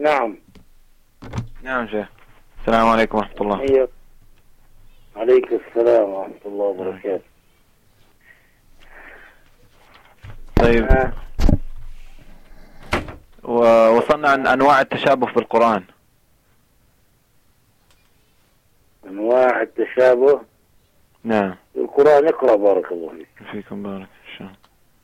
نعم. نعم شيخ. السلام عليكم ورحمة الله. أيوة. عليك السلام ورحمة الله وبركاته. طيب ووصلنا عن أنواع التشابه في القرآن. أنواع التشابه. نعم. في القرآن. اقرأ بارك الله فيك. فيكم بارك إن شاء الله.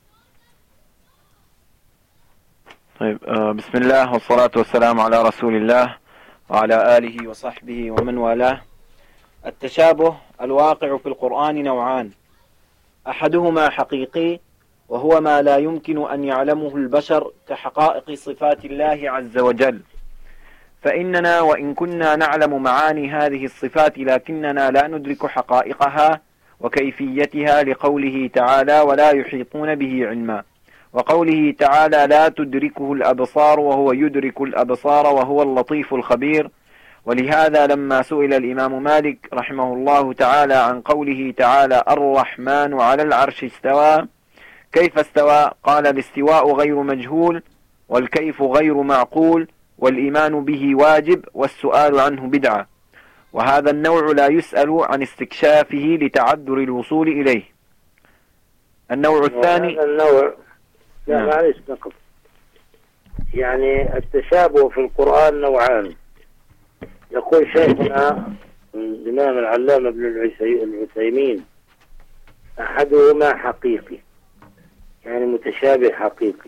طيب بسم الله والصلاة والسلام على رسول الله وعلى آله وصحبه ومن والاه. التشابه الواقع في القرآن نوعان: أحدهما حقيقي وهو ما لا يمكن أن يعلمه البشر كحقائق صفات الله عز وجل، فإننا وإن كنا نعلم معاني هذه الصفات لكننا لا ندرك حقائقها وكيفيتها، لقوله تعالى: ولا يحيطون به علما، وقوله تعالى: لا تدركه الأبصار وهو يدرك الأبصار وهو اللطيف الخبير. ولهذا لما سئل الإمام مالك رحمه الله تعالى عن قوله تعالى: الرحمن على العرش استوى، كيف استوى؟ قال: الاستواء غير مجهول، والكيف غير معقول، والإيمان به واجب، والسؤال عنه بدعة. وهذا النوع لا يسأل عن استكشافه لتعذر الوصول إليه. النوع الثاني. هذا النوع لا معلش نقف. يعني التشابه في القرآن نوعان. يقول شيخنا الإمام العلامة ابن العثيمين: أحدهما حقيقي، يعني متشابه حقيقي،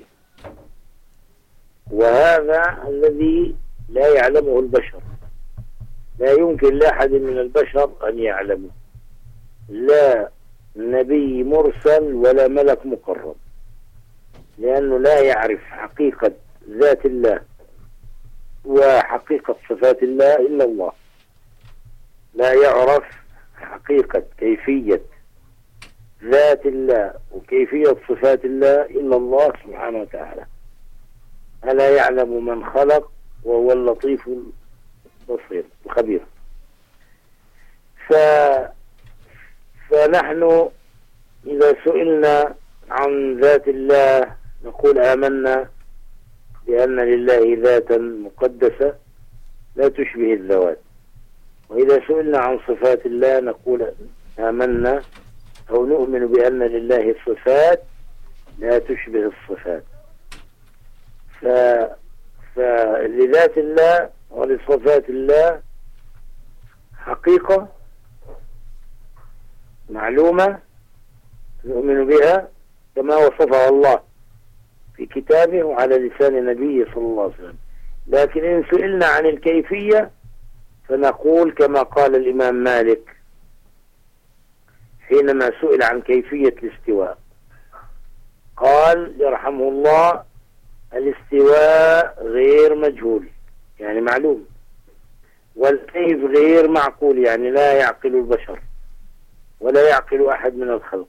وهذا الذي لا يعلمه البشر، لا يمكن لأحد من البشر أن يعلمه، لا نبي مرسل ولا ملك مقرب، لأنه لا يعرف حقيقة ذات الله وحقيقة صفات الله إلا الله. لا يعرف حقيقة كيفية ذات الله وكيفية صفات الله إلا الله سبحانه وتعالى. ألا يعلم من خلق وهو اللطيف البصير الخبير. فنحن إذا سئلنا عن ذات الله نقول: آمنا بأن لله ذاتا مقدسة لا تشبه الذوات. وإذا سئلنا عن صفات الله نقول: آمنا أو نؤمن بأن لله صفات لا تشبه الصفات. فلذات الله ولصفات الله حقيقة معلومة نؤمن بها كما وصفها الله في كتابه وعلى لسان نبيه صلى الله عليه وسلم. لكن إن سئلنا عن الكيفية فنقول كما قال الإمام مالك حينما سئل عن كيفية الاستواء، قال يرحمه الله: الاستواء غير مجهول، يعني معلوم، والكيف غير معقول، يعني لا يعقل البشر ولا يعقل أحد من الخلق.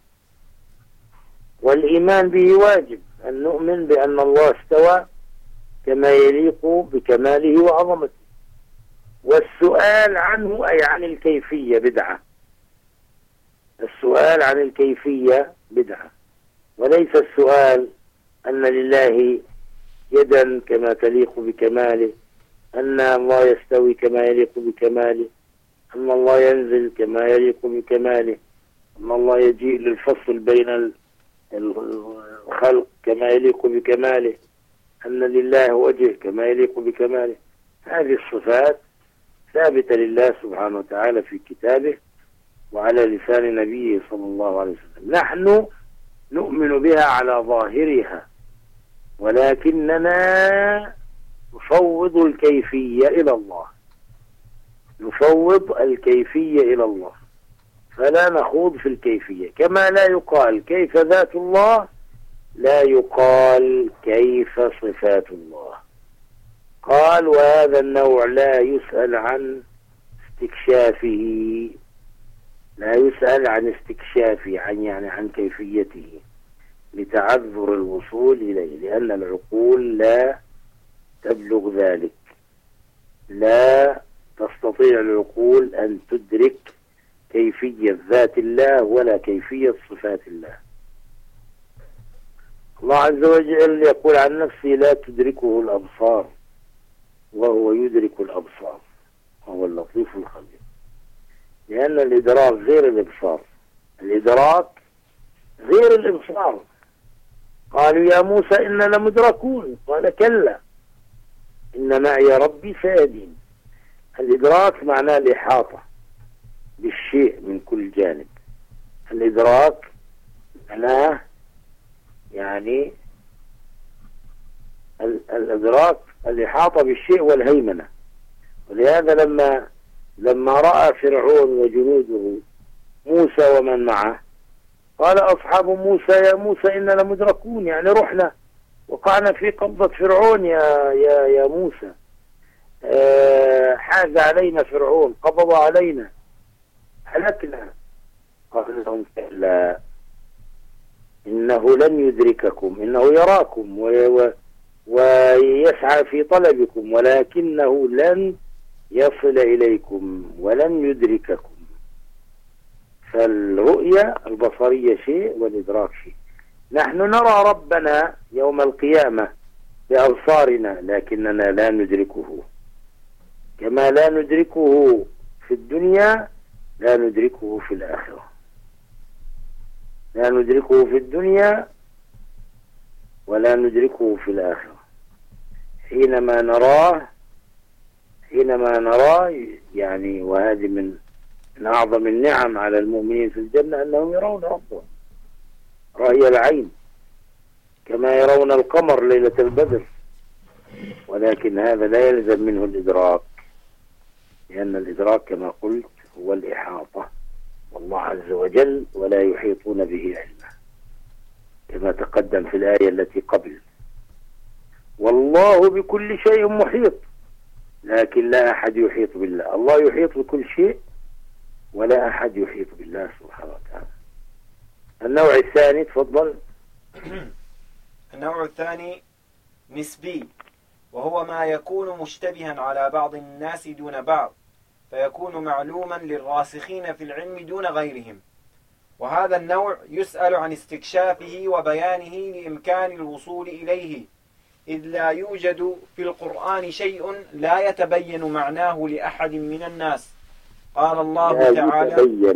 والإيمان به واجب، أن نؤمن بأن الله استوى كما يليق بكماله وعظمته. والسؤال عنه أي عن الكيفية بدعة. السؤال عن الكيفية بدعة، وليس السؤال أن لله يدا كما تليق بكماله، أن الله يستوي كما يليق بكماله، أن الله ينزل كما يليق بكماله، أن الله يجيء للفصل بين الخلق كما يليق بكماله، أن لله وجه كما يليق بكماله. هذه الصفات ثابتة لله سبحانه وتعالى في كتابه وعلى لسان نبيه صلى الله عليه وسلم. نحن نؤمن بها على ظاهرها، ولكننا نفوض الكيفية إلى الله، نفوض الكيفية إلى الله، فلا نخوض في الكيفية. كما لا يقال كيف ذات الله لا يقال كيف صفات الله. قال: وهذا النوع لا يسأل عن استكشافه، لا يسأل عن استكشافه، يعني عن كيفيته لتعذر الوصول إليه، لأن العقول لا تبلغ ذلك، لا تستطيع العقول أن تدرك كيفية ذات الله ولا كيفية صفات الله. الله عز وجل يقول عن نفسه: لا تدركه الأبصار وهو يدرك الأبصار وهو اللطيف الخبير. لأن الإدراك غير الإبصار، الإدراك غير الإبصار. قالوا يا موسى إننا لمدركون، قال كلا إن معي ربي سيهدين. الإدراك معناه الإحاطة بالشيء من كل جانب. الإدراك معناه يعني الإدراك الإحاطة بالشيء والهيمنة. ولهذا لما رأى فرعون وجنوده موسى ومن معه قال أصحاب موسى يا موسى إننا لمدركون، يعني رحنا وقعنا في قبضة فرعون يا موسى. حاز علينا فرعون، قبض علينا، هلكنا. قال لهم كلا إنه لن يدرككم، إنه يراكم ويسعى في طلبكم، ولكنه لن يصل إليكم ولن يدرككم. فالرؤية البصرية شيء والإدراك شيء. نحن نرى ربنا يوم القيامة بأبصارنا لكننا لا ندركه، كما لا ندركه في الدنيا لا ندركه في الآخرة. لا ندركه في الدنيا ولا ندركه في الآخرة. حينما نراه يعني، وهذه من أعظم النعم على المؤمنين في الجنة أنهم يرون ربهم رأي العين كما يرون القمر ليلة البدر. ولكن هذا لا يلزم منه الإدراك، لأن الإدراك كما قلت هو الإحاطة، والله عز وجل ولا يحيطون به علما كما تقدم في الآية التي قبل. والله بكل شيء محيط، لكن لا أحد يحيط بالله. الله يحيط بكل شيء ولا أحد يحيط بالله سبحانه وتعالى. النوع الثاني، تفضل. النوع الثاني نسبي، وهو ما يكون مشتبها على بعض الناس دون بعض، فيكون معلوما للراسخين في العلم دون غيرهم. وهذا النوع يسأل عن استكشافه وبيانه لإمكان الوصول إليه، إذ لا يوجد في القرآن شيء لا يتبين معناه لأحد من الناس. قال الله تعالى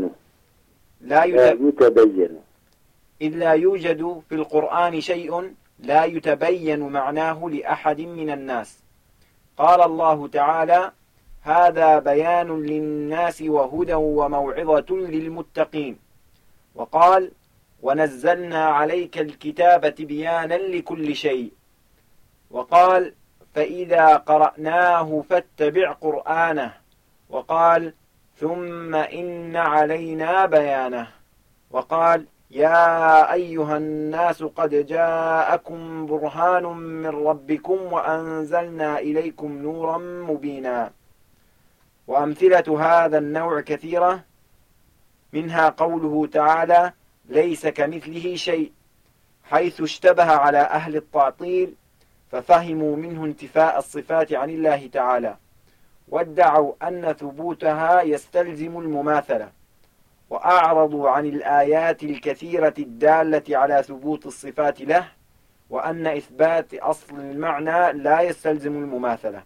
إذ لا يوجد في القرآن شيء لا يتبين معناه لأحد من الناس. قال الله تعالى هذا بيان للناس وهدى وموعظة للمتقين. وقال ونزلنا عليك الكتاب تبيانا لكل شيء. وقال فإذا قرأناه فاتبع قرآنه. وقال ثم إن علينا بيانه. وقال يا أيها الناس قد جاءكم برهان من ربكم وأنزلنا إليكم نورا مبينا. وأمثلة هذا النوع كثيرة، منها قوله تعالى ليس كمثله شيء، حيث اشتبه على أهل التعطيل ففهموا منه انتفاء الصفات عن الله تعالى، وادعوا أن ثبوتها يستلزم المماثلة، وأعرضوا عن الآيات الكثيرة الدالة على ثبوت الصفات له، وأن إثبات أصل المعنى لا يستلزم المماثلة.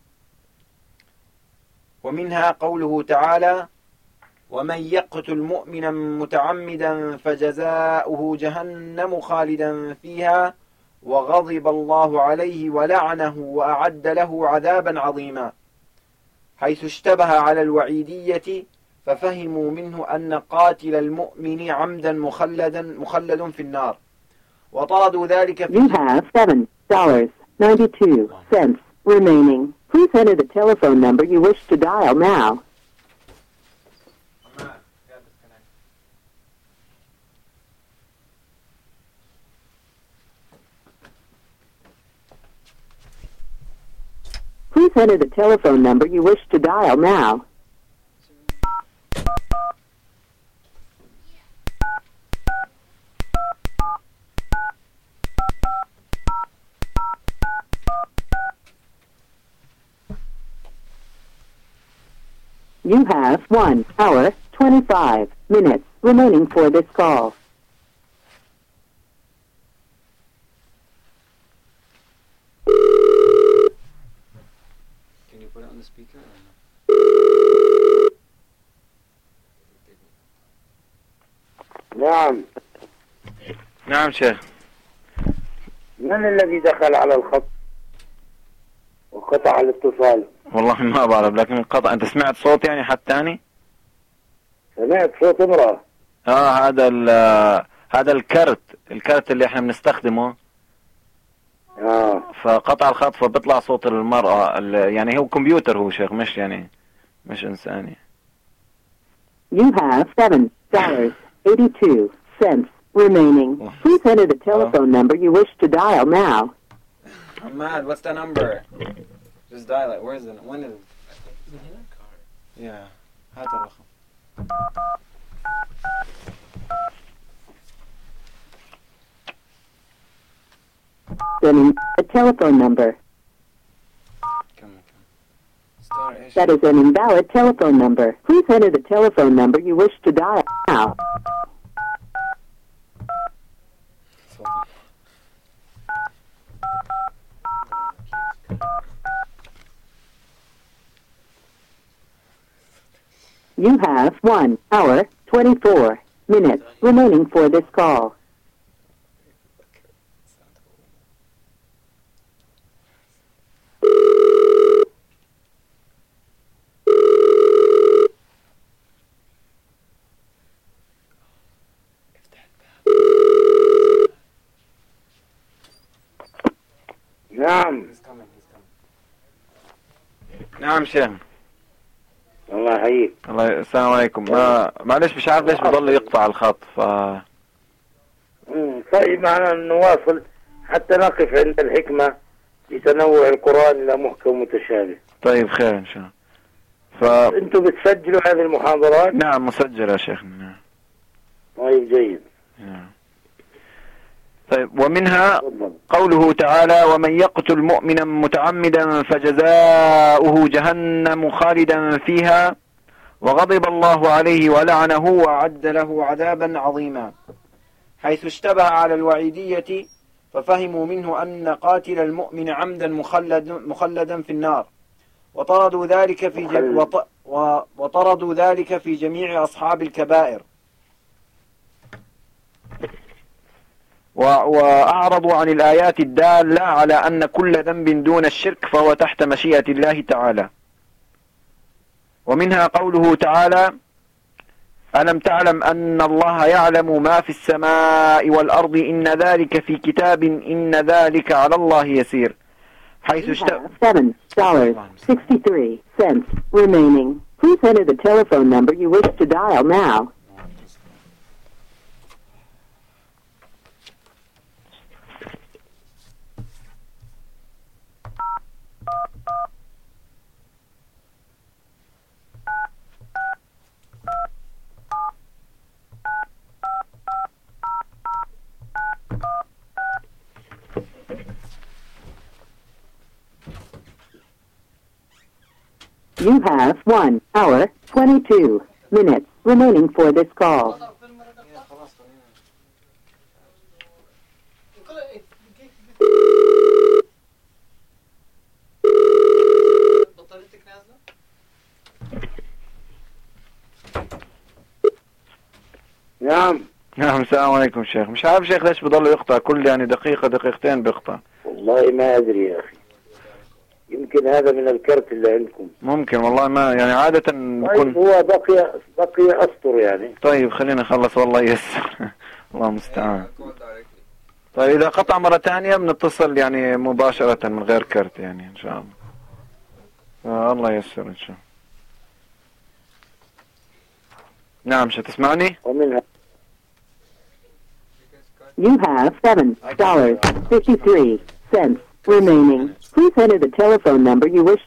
ومنها قوله تعالى ومن يقتل مؤمنا متعمدا فجزاؤه جهنم خالدا فيها وغضب الله عليه ولعنه وأعد له عذابا عظيما، حيث اشتبه على الوعيدية ففهموا منه أن قاتل المؤمن عمدا مخلد في النار، وطردوا ذلك في You have $7.92 remaining. Please enter the telephone number you wish to dial now. Please enter the telephone number you wish to dial now. You have 1 hour, 25 minutes remaining for this call. نعم. نعم شيخ. من الذي دخل على الخط وقطع الاتصال؟ والله ما بعرف، لكن انقطع. انت سمعت صوت يعني حد تاني؟ سمعت صوت امرأة. هذا الكرت اللي احنا بنستخدمه. فقطع الخط فبيطلع صوت المرأة. يعني هو كمبيوتر هو شيخ، مش انساني. You have $7.82 remaining. Please enter the telephone number you wish to dial now. Ahmad, what's the number? Just dial it. Where is it? When is it? Yeah. هات الرقم. Sending a telephone number. That is an invalid telephone number. Please enter the telephone number you wish to dial now. You have 1 hour, 24 minutes remaining for this call. نعم. نعم شيخ. الله يحييك. السلام عليكم. معلش مش عارف ليش بضل يقطع الخط طيب معنا نواصل حتى نقف عند الحكمة لتنوع القرآن إلى محكم متشابه. طيب خير إن شاء الله. أنتم بتسجلوا هذه المحاضرات؟ نعم مسجلة يا شيخنا. طيب جيد. نعم. طيب ومنها قوله تعالى: ومن يقتل مؤمنا متعمدا فجزاؤه جهنم خالدا فيها وغضب الله عليه ولعنه وأعد له عذابا عظيما، حيث اشتبه على الوعيدية ففهموا منه أن قاتل المؤمن عمدا مخلدا في النار، وطردوا ذلك في جميع أصحاب الكبائر، وأعرضوا عن الآيات الدالة على أن كل ذنب دون الشرك فهو تحت مشيئة الله تعالى. ومنها قوله تعالى: ألم تعلم أن الله يعلم ما في السماء والأرض إن ذلك في كتاب إن ذلك على الله يسير، حيث $7.63 remaining. Please enter the telephone number you wish to dial now. You have 1 hour, 22 minutes remaining for this call. نعم. نعم السلام عليكم شيخ. مش عارف شيخ ليش بضل يقطع كل يعني دقيقة دقيقتين بيقطع. والله ما أدري يا أخي، يمكن هذا من الكرت اللي عندكم. ممكن والله ما يعني عادة طيب هو بقي أسطر يعني. طيب خلينا نخلص والله يسر. الله المستعان. طيب إذا قطع مرة ثانية بنتصل يعني مباشرة من غير كرت يعني إن شاء الله. الله يسر إن شاء الله. نعم شو تسمعني؟ ومنها You have $7.53 remaining. Please enter the telephone number you wish.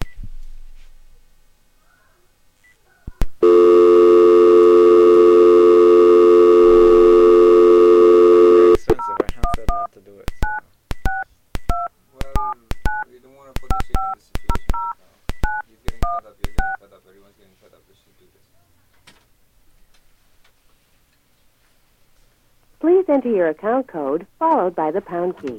Please enter your account code followed by the pound key.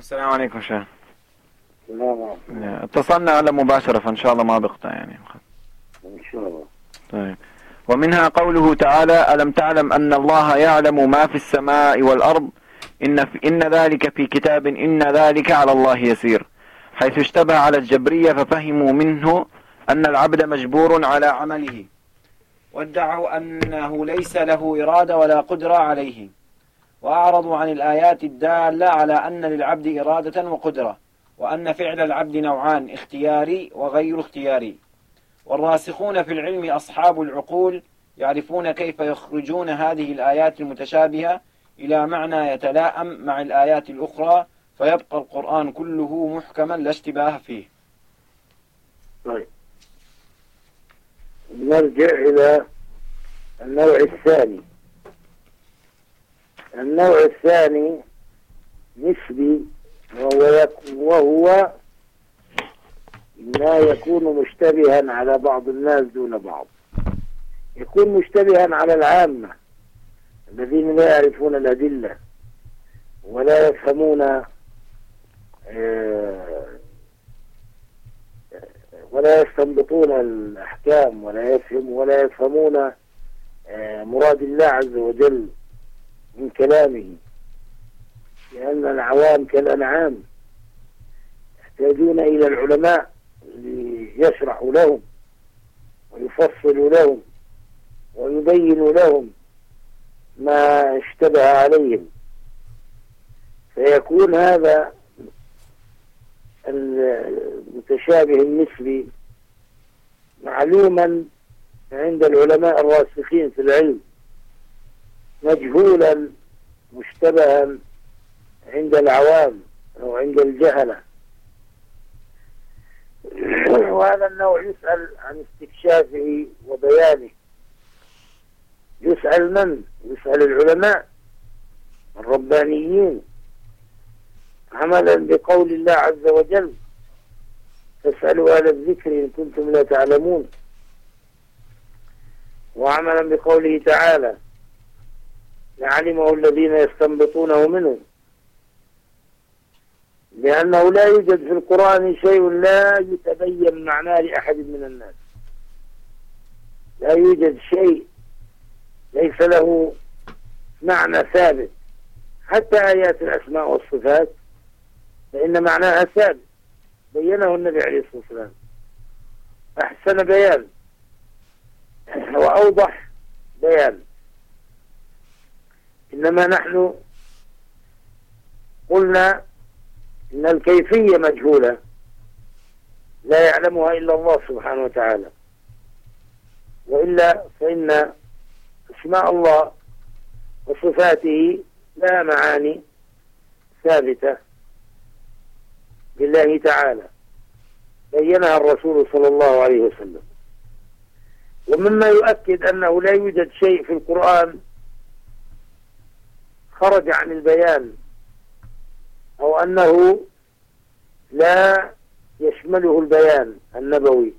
السلام عليكم شيخ. السلام عليكم. اتصلنا على مباشرة فإن شاء الله ما بقطع يعني. إن شاء الله. طيب. ومنها قوله تعالى: ألم تعلم أن الله يعلم ما في السماء والأرض إن ذلك في كتاب إن ذلك على الله يسير، حيث اشتبه على الجبرية ففهموا منه أن العبد مجبور على عمله، وادعوا أنه ليس له إرادة ولا قدرة عليه، وأعرضوا عن الآيات الدالة على أن للعبد إرادة وقدرة، وأن فعل العبد نوعان: اختياري وغير اختياري. والراسخون في العلم أصحاب العقول يعرفون كيف يخرجون هذه الآيات المتشابهة إلى معنى يتلائم مع الآيات الأخرى، فيبقى القرآن كله محكما لا اشتباه فيه. طيب، نرجع إلى النوع الثاني. النوع الثاني نسبي، وهو ما يكون مشتبها على بعض الناس دون بعض. يكون مشتبها على العامة الذين لا يعرفون الأدلة ولا يفهمون ولا يستنبطون الأحكام ولا يفهمون مراد الله عز وجل من كلامه، لأن العوام كالأنعام يحتاجون إلى العلماء ليشرحوا لهم ويفصلوا لهم ويبينوا لهم ما اشتبه عليهم، فيكون هذا المتشابه النسبي معلوما عند العلماء الراسخين في العلم، مجهولا مشتبها عند العوام أو عند الجهلة. وهذا النوع يسأل عن استكشافه وبيانه. يسأل من؟ يسأل العلماء الربانيين، عملا بقول الله عز وجل: فاسألوا أهل الذكر إن كنتم لا تعلمون، وعملا بقوله تعالى: لعلمه الذين يستنبطونه منهم، لأنه لا يوجد في القرآن شيء لا يتبين معناه لأحد من الناس. لا يوجد شيء ليس له معنى ثابت، حتى آيات الأسماء والصفات فإن معناها ثابت، بينه النبي عليه الصلاة والسلام أحسن بيان وأوضح بيان. إنما نحن قلنا إن الكيفية مجهولة لا يعلمها إلا الله سبحانه وتعالى، وإلا فإن أسماء الله وصفاته لها معاني ثابتة لله تعالى بينها الرسول صلى الله عليه وسلم. ومما يؤكد أنه لا يوجد شيء في القرآن خرج عن البيان أو أنه لا يشمله البيان النبوي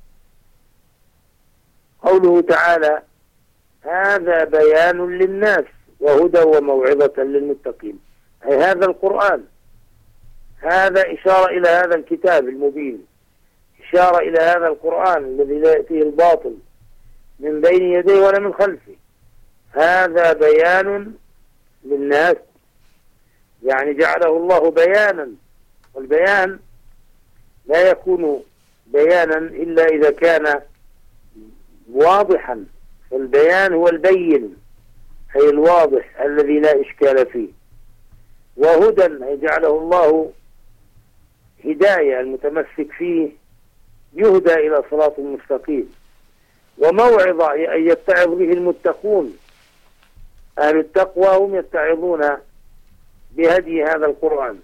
قوله تعالى: هذا بيان للناس وهدى وموعظة للمتقين. أي هذا القرآن، هذا إشارة إلى هذا الكتاب المبين، إشارة إلى هذا القرآن الذي لا يأتيه الباطل من بين يديه ولا من خلفه. هذا بيان للناس، يعني جعله الله بيانا، والبيان لا يكون بيانا إلا إذا كان واضحا، فالبيان هو البين أي الواضح الذي لا إشكال فيه. وهدى أي جعله الله هداية، المتمسك فيه يهدى إلى صراط مستقيم. وموعظة أي يتعظ به المتقون، أهل التقوى هم يتعظون بهدي هذا القرآن.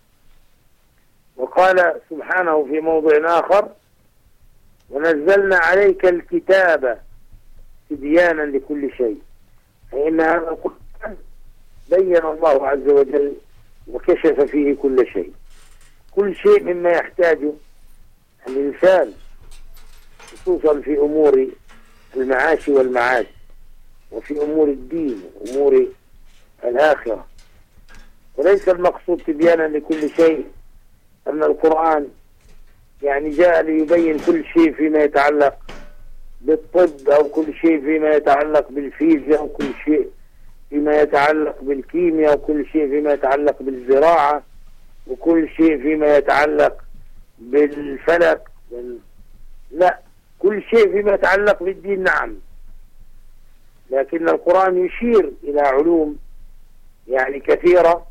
وقال سبحانه في موضع آخر: ونزلنا عليك الكتاب تبيانا لكل شيء. فإن هذا القرآن بين الله عز وجل وكشف فيه كل شيء، كل شيء مما يحتاجه الإنسان، خصوصا في أمور المعاش والمعاد، وفي أمور الدين وأمور الآخرة. وليس المقصود تبيانا لكل شيء أن القرآن يعني جاء ليبين كل شيء فيما يتعلق بالطب، أو كل شيء فيما يتعلق بالفيزياء، أو كل شيء فيما يتعلق بالكيمياء، وكل شيء فيما يتعلق بالزراعة، وكل شيء فيما يتعلق بالفلك. لا، كل شيء فيما يتعلق بالدين نعم، لكن القرآن يشير إلى علوم يعني كثيرة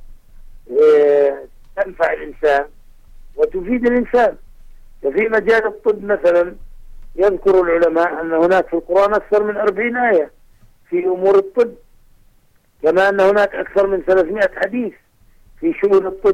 تنفع الإنسان وتفيد الإنسان. ففي مجال الطب مثلا يذكر العلماء أن هناك في القرآن أكثر من 40 آية في أمور الطب، كما أن هناك أكثر من 300 حديث في شؤون الطب.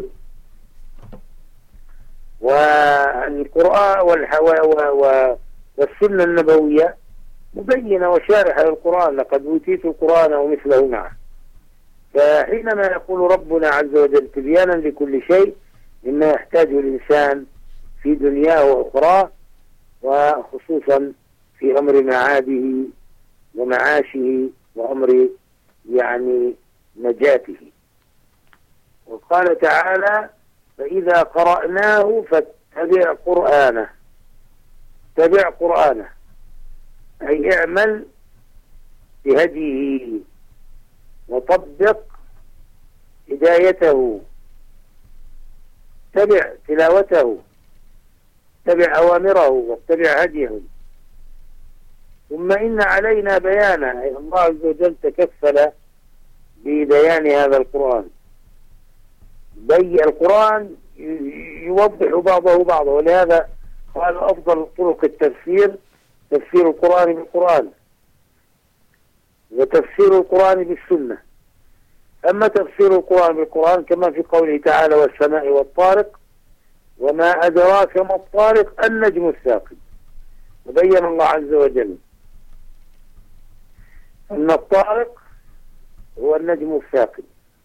والقرآن والسنة النبوية مبينة وشارحة للقرآن، لقد أوتيت القرآن ومثله معه. فحينما يقول ربنا عز وجل تبيانا لكل شيء مما يحتاجه الإنسان في دنياه وأخراه، وخصوصا في أمر معاده ومعاشه وأمر يعني نجاته. وقال تعالى: فإذا قرأناه فاتبع قرآنه. اتبع قرآنه أي اعمل بهديه وطبق هدايته، اتبع تلاوته، اتبع أوامره واتبع هديه. ثم إن علينا بيانه، أي الله عز وجل تكفل ببيان هذا القرآن. القرآن يوضح بعضه بعضا، ولهذا قال أفضل طرق التفسير تفسير القرآن بالقرآن، وتفسير القرآن بالسنة. أما تفسير القرآن بالقرآن كما في قوله تعالى: والسماء والطارق وما أدراك ما الطارق النجم الثاقب. وبين الله عز وجل أن الطارق هو النجم الثاقب.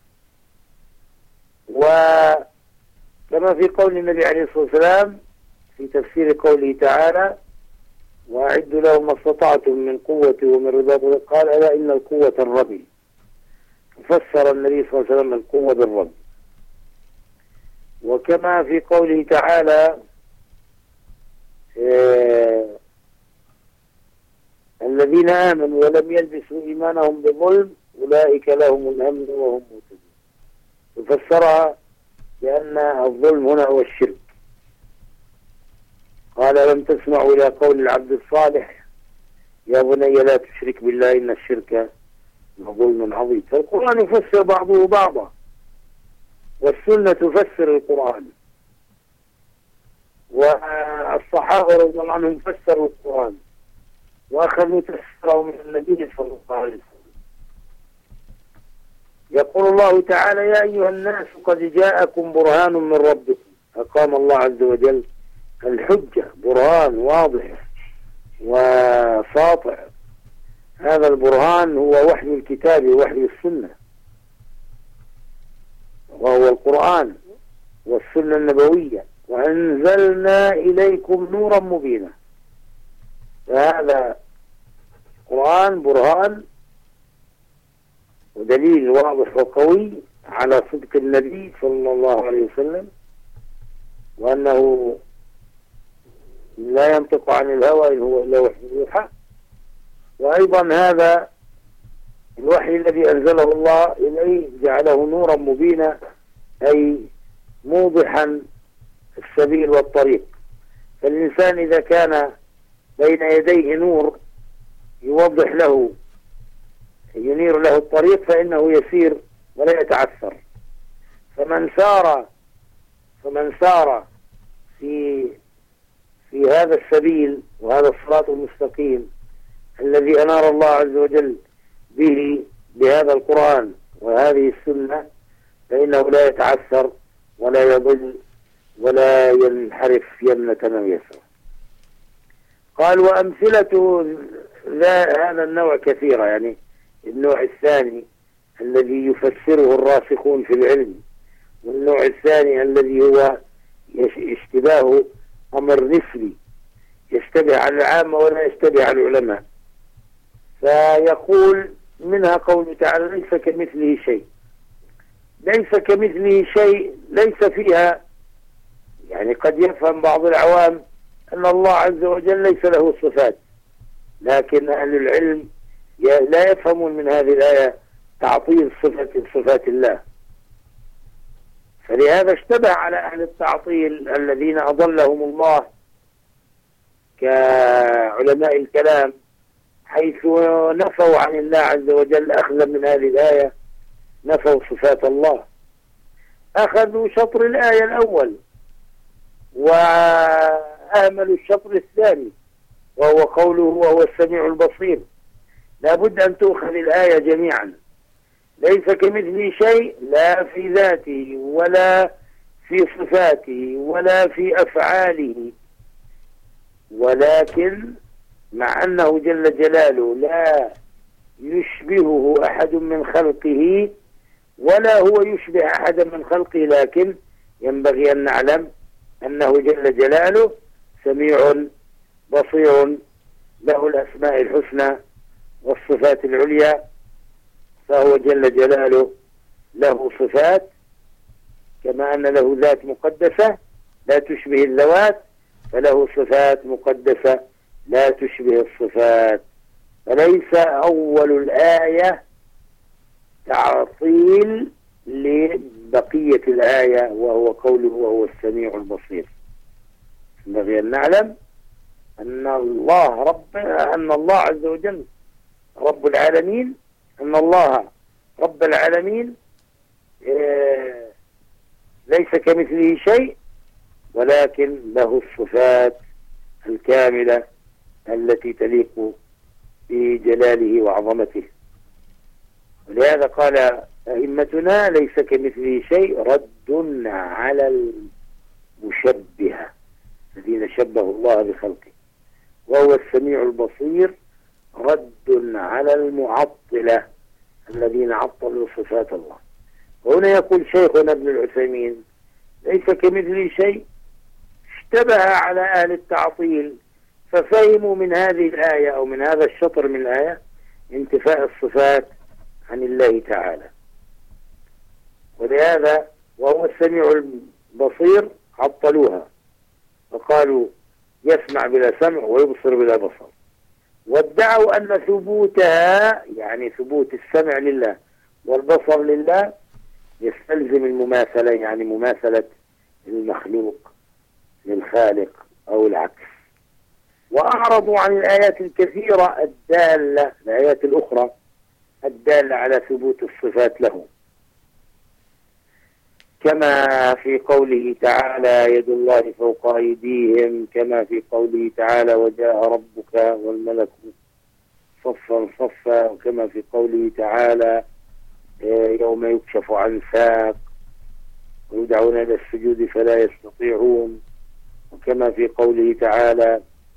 وكما في قول النبي عليه الصلاة والسلام في تفسير قوله تعالى: وأعدوا لهم ما استطعتم من قوة ومن رباط، قال: ألا إن القوة الرمي. فسر النبي صلى الله عليه وسلم القوة بالرمي. وكما في قوله تعالى: الذين آمنوا ولم يلبسوا إيمانهم بظلم أولئك لهم الأمن وهم مهتدون. وفسرها بأن الظلم هنا هو الشرك. قال: لم تسمعوا إلى قول العبد الصالح يا بني لا تشرك بالله إن الشرك لظلم عظيم. فالقرآن يفسر بعضه بعضا، والسنة تفسر القرآن، والصحابة رضي الله عنهم فسروا القرآن وأخذوا تفسيره من النبي صلى الله عليه وسلم. يقول الله تعالى: يا أيها الناس قد جاءكم برهان من ربكم. أقام الله عز وجل الحجة، برهان واضح وساطع. هذا البرهان هو وحي الكتاب ووحي السنة، وهو القرآن والسنة النبوية. وأنزلنا إليكم نورا مبينا. فهذا القرآن برهان ودليل واضح وقوي على صدق النبي صلى الله عليه وسلم، وأنه لا ينطق عن الهوى إن هو إلا وحي يوحى. وأيضا هذا الوحي الذي أنزله الله إليه جعله نورا مبينا، أي موضحا السبيل والطريق. فالإنسان إذا كان بين يديه نور يوضح له ينير له الطريق فإنه يسير ولا يتعثر. فمن سار في هذا السبيل وهذا الصراط المستقيم الذي أنار الله عز وجل به بهذا القرآن وهذه السنة، فإنه لا يتعثر ولا يضل ولا ينحرف يمنة أو يسرى. قال: وأمثلة هذا النوع كثيرة، يعني النوع الثاني الذي يفسره الراسخون في العلم، والنوع الثاني الذي هو اشتباه أمر نسبي يشتبه على العامة ولا يشتبه على العلماء. فيقول منها قوله تعالى: ليس كمثله شيء. ليس كمثله شيء، ليس فيها، يعني قد يفهم بعض العوام أن الله عز وجل ليس له صفات، لكن أهل العلم لا يفهمون من هذه الآية تعطيل صفات الله، فلهذا اشتبه على أهل التعطيل الذين أضلهم الله كعلماء الكلام، حيث نفوا عن الله عز وجل أخذا من هذه الآية، نفوا صفات الله، أخذوا شطر الآية الأول وآملوا الشطر الثاني وهو قوله وهو السميع البصير. لابد أن تؤخذ الآية جميعا، ليس كمثله شيء، لا في ذاته ولا في صفاته ولا في أفعاله، ولكن مع أنه جل جلاله لا يشبهه أحد من خلقه ولا هو يشبه أحدا من خلقه، لكن ينبغي أن نعلم أنه جل جلاله سميع بصير، له الأسماء الحسنى والصفات العليا، فهو جل جلاله له صفات كما أن له ذات مقدسة لا تشبه الذوات، فله صفات مقدسة لا تشبه الصفات. فليس أول الآية تعطيل لبقية الآية وهو قوله وهو السميع البصير. ينبغي أن نعلم أن الله عز وجل رب العالمين، أن الله رب العالمين ليس كمثله شيء، ولكن له الصفات الكاملة التي تليق بجلاله وعظمته. ولهذا قال أئمتنا ليس كمثله شيء رد على المشبهة الذين شبهوا الله بخلقه، وهو السميع البصير رد على المعطلة الذين عطلوا صفات الله. وهنا يقول شيخنا ابن العثيمين ليس كمثله شيء، اشتبه على أهل التعطيل ففهموا من هذه الآية أو من هذا الشطر من الآية انتفاء الصفات عن الله تعالى، ولهذا وهو السميع البصير عطلوها فقالوا يسمع بلا سمع ويبصر بلا بصر، وادعوا أن ثبوتها يعني ثبوت السمع لله والبصر لله يستلزم المماثلة، يعني مماثلة المخلوق للخالق أو العكس. وأعرضوا عن الآيات الكثيرة الدالة، الآيات الأخرى الدالة على ثبوت الصفات له، كما في قوله تعالى يد الله فوق أيديهم، كما في قوله تعالى وجاء ربك والملك صفا صفا، وكما في قوله تعالى يوم يكشف عن ساق ويدعون إلى السجود فلا يستطيعون، وكما في قوله تعالى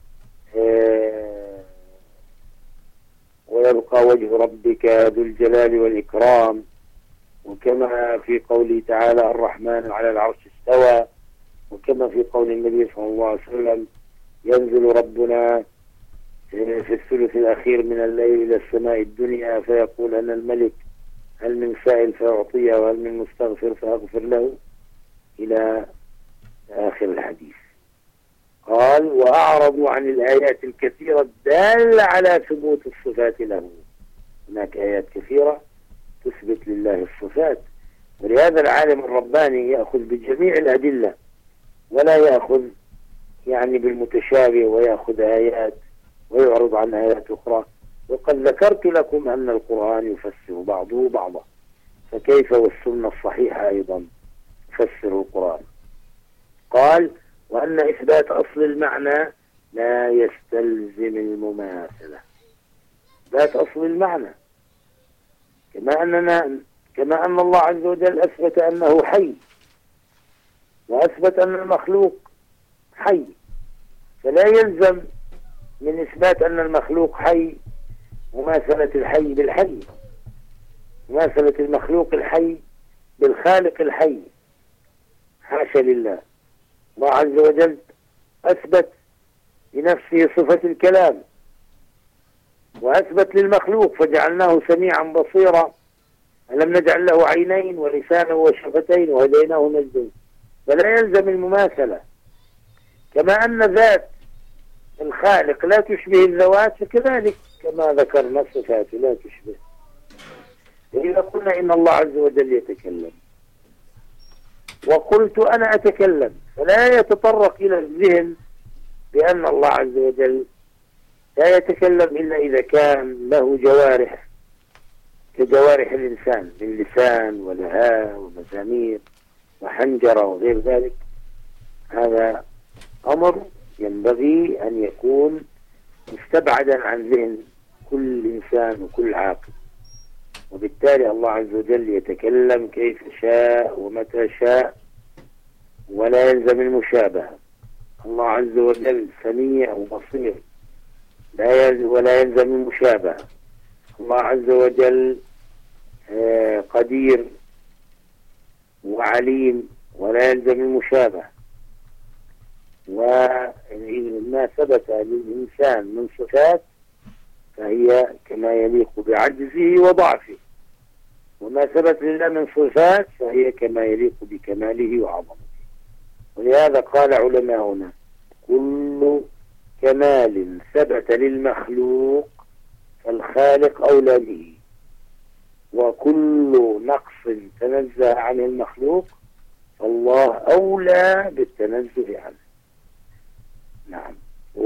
ويبقى وجه ربك ذو الجلال والإكرام، وكما في قوله تعالى الرحمن على العرش استوى، وكما في قول النبي صلى الله عليه وسلم ينزل ربنا في الثلث الأخير من الليل إلى السماء الدنيا فيقول أنا الملك هل من سائل فأعطيه وهل من مستغفر فأغفر له إلى آخر الحديث. قال وأعرضوا عن الآيات الكثيرة الدالة على ثبوت الصفات له. هناك آيات كثيرة تثبت لله الصفات، ولهذا العالم الرباني يأخذ بجميع الأدلة ولا يأخذ يعني بالمتشابه ويأخذ آيات ويعرض عن آيات أخرى. وقد ذكرت لكم أن القرآن يفسر بعضه بعضا، فكيف والسنة الصحيحة أيضا تفسر القرآن. قال وأن إثبات أصل المعنى لا يستلزم المماثلة. إثبات أصل المعنى كما أن الله عز وجل أثبت أنه حي وأثبت أن المخلوق حي، فلا يلزم من إثبات أن المخلوق حي مماثلة الحي بالحي، مماثلة المخلوق الحي بالخالق الحي، حاشا لله. الله عز وجل أثبت لنفسه صفة الكلام وأثبت للمخلوق فجعلناه سميعا بصيرا ألم نجعل له عينين ولسانا وشفتين وهديناه النجدين. فلا يلزم المماثلة. كما أن ذات الخالق لا تشبه الذوات، فكذلك كما ذكرنا الصفات لا تشبه. إذا قلنا إن الله عز وجل يتكلم وقلت أنا أتكلم، فلا يتطرق إلى الذهن بأن الله عز وجل لا يتكلم إلا إذا كان له جوارح كجوارح الإنسان من لسان ولهاء ومزامير وحنجرة وغير ذلك. هذا أمر ينبغي أن يكون مستبعدا عن ذهن كل إنسان وكل عاقل. وبالتالي الله عز وجل يتكلم كيف شاء ومتى شاء ولا يلزم المشابهة. الله عز وجل سميع وبصير ولا يلزم المشابهة. الله عز وجل قدير وعليم ولا يلزم المشابهة. وما ثبت للإنسان من صفات فهي كما يليق بعجزه وضعفه، وما ثبت لله من صفات فهي كما يليق بكماله وعظمته. ولهذا قال علماؤنا: كل كمال ثبت للمخلوق فالخالق أولى به، وكل نقص تنزه عنه المخلوق فالله أولى بالتنزه عنه. نعم.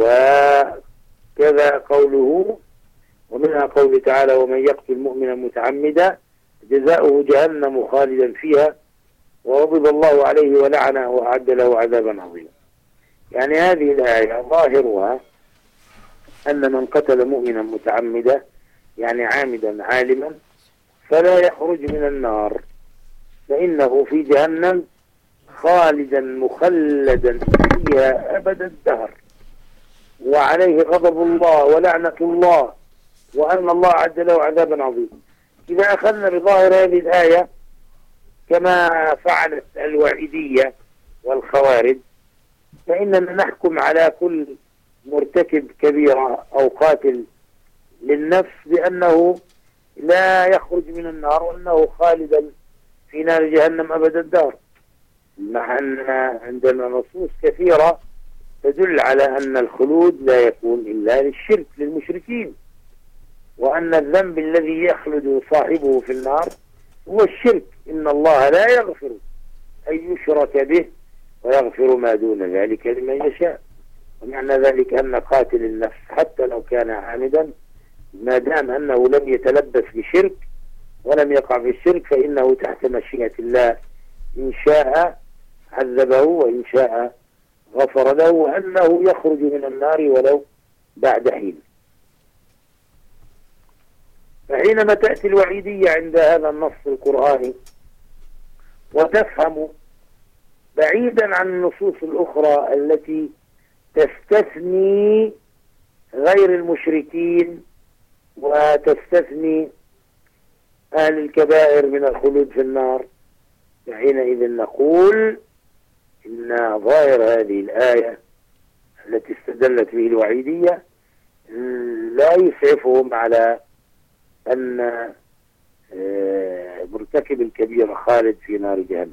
وكذا قوله، ومنها قوله تعالى: ومن يقتل مؤمنا متعمدا جزاؤه جهنم خالدا فيها وغضب الله عليه ولعنه وأعد له عذابا عظيما. يعني هذه الآية ظاهرها أن من قتل مؤمنا متعمدا يعني عامدا عالما فلا يخرج من النار، فإنه في جهنم خالدا مخلدا فيها أبد الدهر، وعليه غضب الله ولعنة الله، وأن الله أعد له عذابا عظيما. إذا أخذنا بظاهر هذه الآية كما فعلت الوعيدية والخوارج، فإننا نحكم على كل مرتكب كبيرة أو قاتل للنفس بأنه لا يخرج من النار وأنه خالدا في نار جهنم أبد الدار، مع أن عندنا نصوص كثيرة تدل على أن الخلود لا يكون إلا للشرك للمشركين، وأن الذنب الذي يخلد صاحبه في النار هو الشرك. إن الله لا يغفر أن يشرك به ويغفر ما دون ذلك لمن يشاء. ومعنى ذلك أن قاتل النفس حتى لو كان عامدا ما دام أنه لم يتلبس بشرك ولم يقع في الشرك فإنه تحت مشيئة الله، إن شاء عذبه وإن شاء غفر له، وأنه يخرج من النار ولو بعد حين. فحينما تأتي الوعيدية عند هذا النص القرآني وتفهم بعيدا عن النصوص الأخرى التي تستثني غير المشركين وتستثني أهل الكبائر من الخلود في النار، فحينئذ نقول إن ظاهر هذه الآية التي استدلت به الوعيدية لا يسعفهم على أن مرتكب الكبيرة خالد في نار جهنم،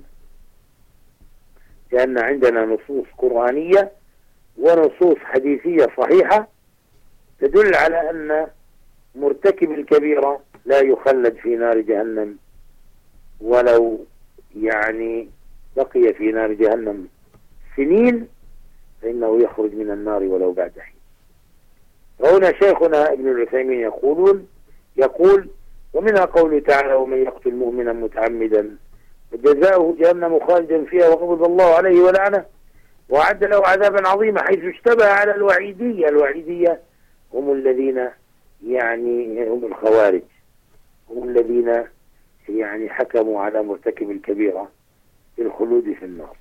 لأن عندنا نصوص قرآنية ونصوص حديثية صحيحة تدل على أن مرتكب الكبيرة لا يخلد في نار جهنم ولو يعني بقي في نار جهنم سنين، فإنه يخرج من النار ولو بعد حين. وهنا شيخنا ابن العثيمين يقول: ومنها قوله تعالى: ومن يقتل مؤمنا متعمدا فجزاؤه جهنم خالدا فيها وغضب الله عليه ولعنه وأعد له عذابا عظيما، حيث اشتبه على الوعيدية. الوعيدية هم الذين يعني هم الخوارج، هم الذين يعني حكموا على مرتكب الكبيرة بالخلود في النار،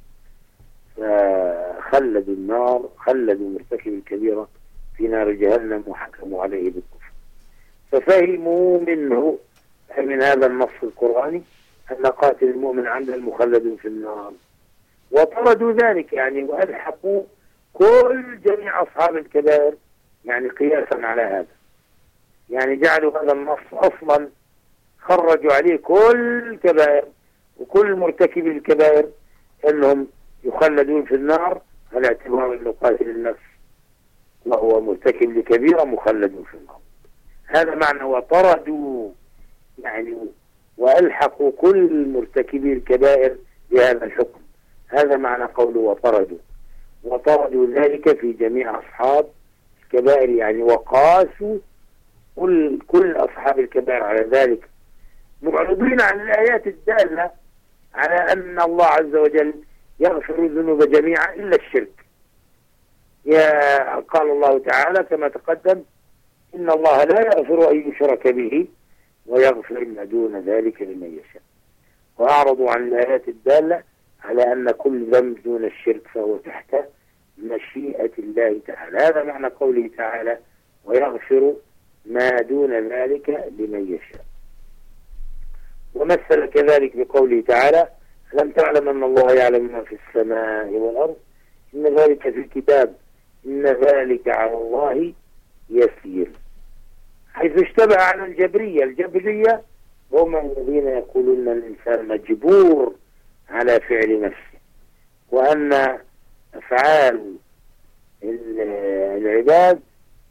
فخلدوا النار، خلدوا مرتكب الكبيرة في نار جهنم وحكموا عليه بالكفر. ففهموا منه من هذا النص القرآني أن قاتل المؤمن عمدا مخلد في النار، وطردوا ذلك يعني وألحقوا جميع أصحاب الكبائر يعني قياسا على هذا، يعني جعلوا هذا النص أصلا خرجوا عليه كل الكبائر، وكل مرتكبي الكبائر أنهم يخلدون في النار على اعتبار أنه قاتل النفس وهو مرتكب لكبيرة مخلد في النار. هذا معنى وطردوا، يعني وألحقوا كل مرتكبي الكبائر بهذا الحكم. هذا معنى قوله وطردوا، وطردوا ذلك في جميع أصحاب الكبائر، يعني وقاسوا كل أصحاب الكبائر على ذلك، معرضين عن الآيات الدالة على أن الله عز وجل يغفر الذنوب جميعا إلا الشرك. قال الله تعالى كما تقدم: إن الله لا يغفر أن يشرك به ويغفر ما دون ذلك لمن يشاء. وأعرضوا عن الآيات الدالة على أن كل ذنب دون الشرك فهو تحت مشيئة الله تعالى. هذا معنى قوله تعالى: ويغفر ما دون ذلك لمن يشاء. ومثل كذلك بقوله تعالى: لم تعلم أن الله يعلم ما في السماء والأرض إن ذلك في الكتاب إن ذلك على الله يسير. حيث اشتبه على الجبرية. الجبرية هم الذين يقولون أن الإنسان مجبور على فعل نفسه، وأن أفعال العباد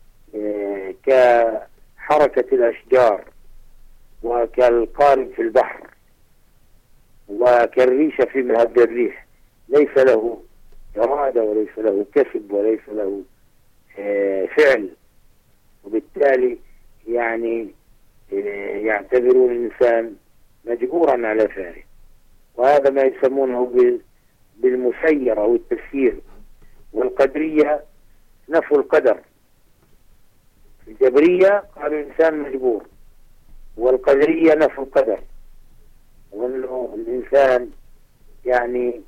كحركة الأشجار وكالقارب في البحر وكالريشة في مهب الريح، ليس له إرادة وليس له كسب وليس له فعل، وبالتالي يعني يعتبرون الإنسان مجبورا على فعله. وهذا ما يسمونه بالمسير أو التسيير. والقدرية نفوا القدر. الجبرية قالوا الإنسان مجبور، والقدرية نفوا القدر، وأنه الإنسان يعني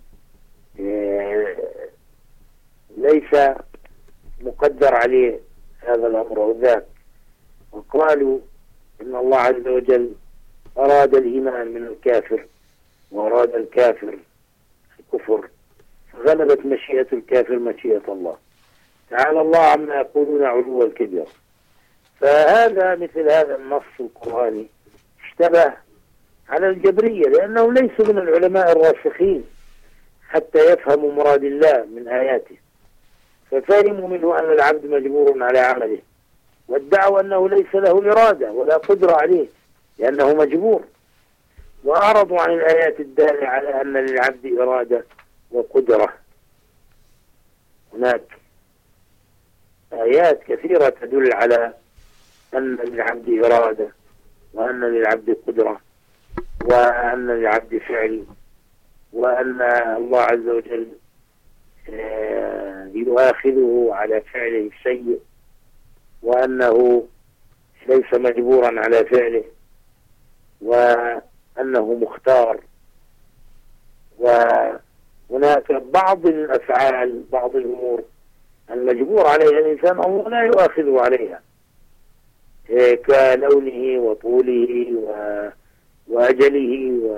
ليس مقدر عليه هذا الأمر أو ذاك. وقالوا إن الله عز وجل أراد الإيمان من الكافر وأراد الكافر الكفر، فغلبت مشيئة الكافر مشيئة الله تعالى الله عما يقولون علوا الكبير. فهذا مثل هذا النص القرآني اشتبه على الجبرية، لأنهم ليسوا من العلماء الراسخين حتى يفهموا مراد الله من آياته، ففهموا منه أن العبد مجبور على عمله، وادعوا أنه ليس له إرادة ولا قدرة عليه لأنه مجبور، وأعرضوا عن الآيات الدالة على أن للعبد إرادة وقدرة. هناك آيات كثيرة تدل على أن للعبد إرادة وأن للعبد قدرة وأن للعبد فعل، وأن الله عز وجل يؤاخذه على فعله السيء، وأنه ليس مجبورا على فعله، وأنه مختار. وهناك بعض الأفعال بعض الأمور المجبور عليها الإنسان الله لا يؤاخذه عليها، كلونه وطوله وأجله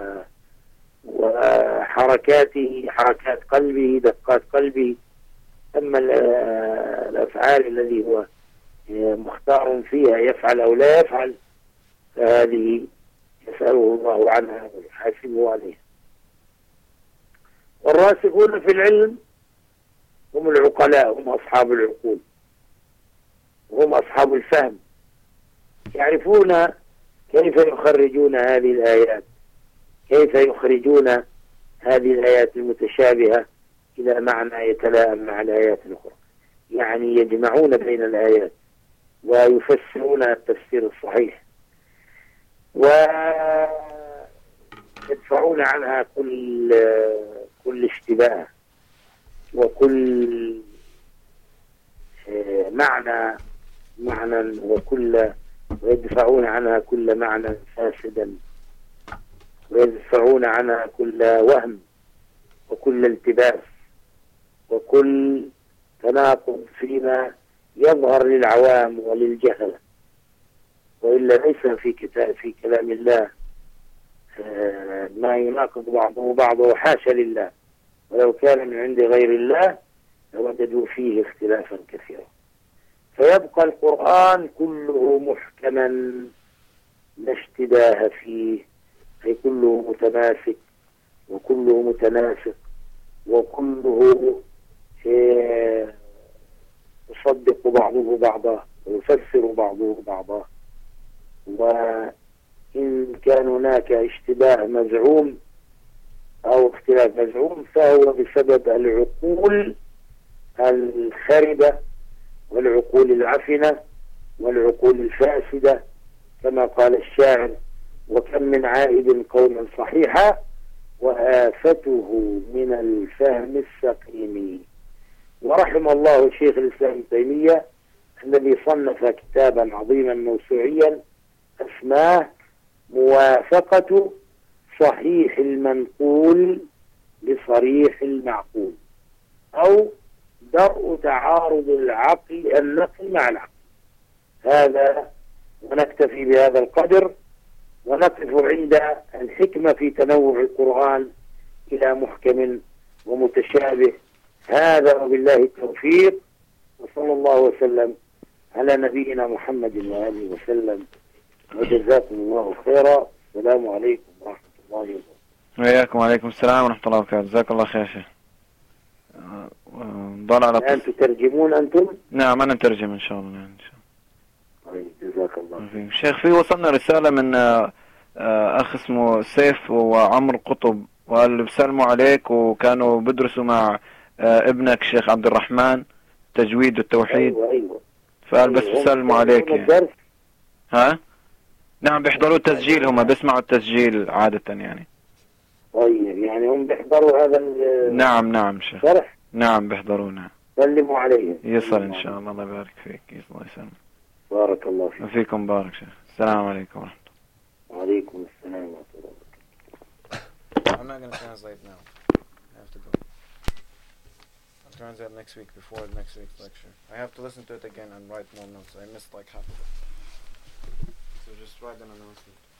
وحركاته، حركات قلبه، دقات قلبه. أما الأفعال الذي هو مختار فيها يفعل أو لا يفعل فهذه يسأله الله عنها ويحاسبه عليها. والراسخون في العلم هم العقلاء، هم أصحاب العقول، هم أصحاب الفهم، يعرفون كيف يخرجون هذه الآيات، كيف يخرجون هذه الآيات المتشابهة إلى معنى يتلائم مع الآيات الأخرى، يعني يجمعون بين الآيات ويفسرون التفسير الصحيح، ويدفعون عنها كل اشتباه وكل معنى ويدفعون عنها كل معنى فاسدا، ويدفعون عنها كل وهم وكل التباس وكل تناقض فيما يظهر للعوام وللجهل. وإلا ليس في كلام الله ما يناقض بعضه بعضه، حاشا لله، ولو كان من عند غير الله لوجدوا فيه اختلافا كثيرا. فيبقى القرآن كله محكما لا اشتباه فيه، أي كله متماسك وكله متناسق وكله يصدق بعضه بعضا ويفسر بعضه بعضا. وإن كان هناك اشتباه مزعوم أو اختلاف مزعوم فهو بسبب العقول الخربة والعقول العفنة والعقول الفاسدة، كما قال الشاعر: وكم من عائد قولا صحيحا وآفته من الفهم السقيم. ورحم الله شيخ الإسلام ابن تيمية الذي صنف كتابا عظيما موسوعيا اسماه موافقة صحيح المنقول لصريح المعقول، أو درء تعارض النقل مع العقل. هذا، ونكتفي بهذا القدر ونقف عند الحكمة في تنوع القرآن إلى محكم ومتشابه. هذا وبالله التوفيق، وصلى الله وسلم على نبينا محمد وآله وسلم، وجزاكم الله خيرا. السلام عليكم ورحمة الله وبركاته. وإياكم. وعليكم السلام ورحمة الله وبركاته. جزاك الله خير شيخ. ضل على الآن تترجمون أنتم؟ نعم أنا نترجم إن شاء الله. جزاك الله خير. شيخ، في وصلنا رسالة من أخ اسمه سيف وعمر قطب، وقال بسلموا عليك وكانوا بدرسوا مع ابنك شيخ عبد الرحمن تجويد والتوحيد. أيوة. فقال بس بسلموا عليك يعني. ها؟ نعم بيحضروا التسجيل، هم بيسمعوا التسجيل عادة يعني. طيب يعني هم بيحضروا هذا نعم شيخ. شرح؟ نعم بيحضروا. نعم. سلموا عليهم. يصل إن شاء الله. الله يبارك فيك. الله يسلمك. بارك الله فيك. وفيكم بارك شيخ. السلام عليكم ورحمة الله. وعليكم السلام ورحمة الله. I'm not going to translate now. I have to go. I'll translate next week before next week's lecture. I have to listen to it again and write more notes. I missed like half of it. So just write an announcement.